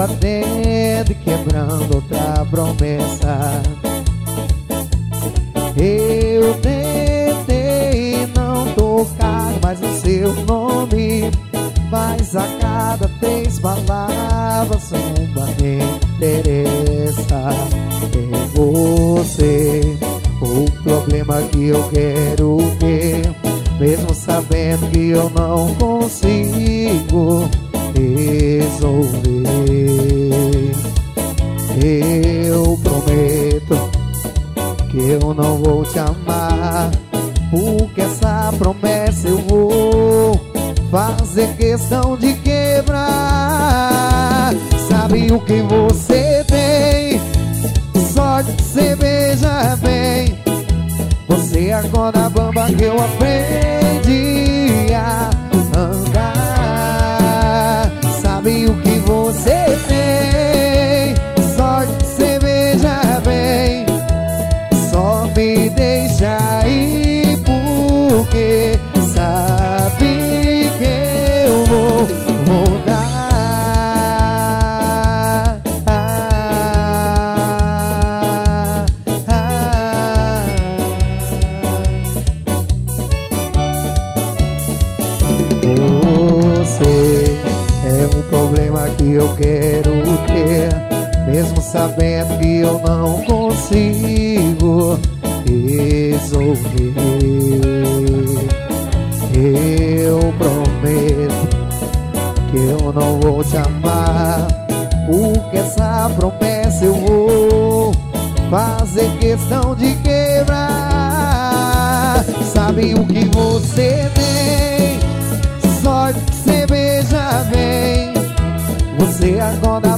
batendo e quebrando outra promessa. Eu tentei não tocar mais no seu nome, mas a cada 3 palavras uma me interessa. É você o problema que eu quero ter, mesmo sabendo que eu não consigo resolver. Eu prometo que eu não vou te amar, porque essa promessa eu vou fazer questão de quebrar. Sabe o que você tem? Só de você beija bem. Você acorda a bamba que eu aprendi a andar. Sabe o que você tem? Só de você beija bem. Só me deixa ir porque sabe que eu vou mudar. Você é um problema que eu quero ter, mesmo sabendo que eu não consigo resolver. Eu prometo que eu não vou te amar, porque essa promessa eu vou fazer questão de quebrar. Sabe o que você tem? Só de você beija bem. Você acorda